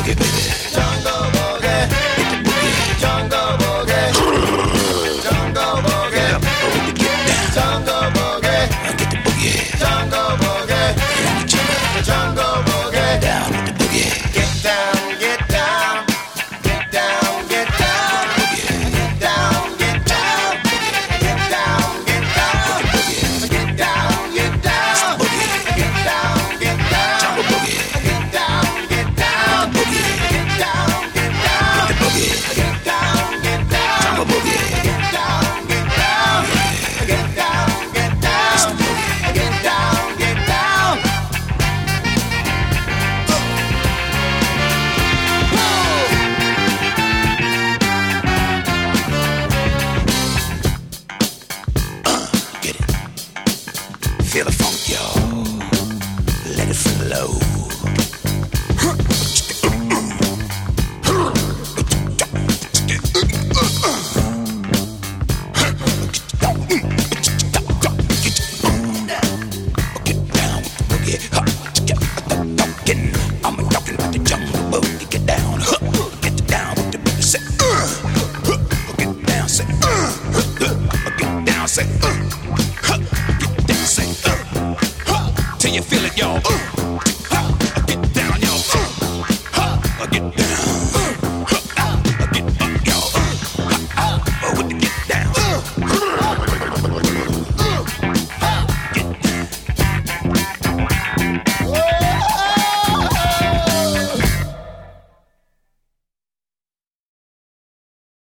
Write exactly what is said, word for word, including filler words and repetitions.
Feel the funk, y'all. Let it flow. Get down with the boogie. I'm talking about the jungle boogie. Get down, get down with the boogie. Say, get down, say, get down, say, get down, say, till you feel it, y'all. Get down, y'all. Get down.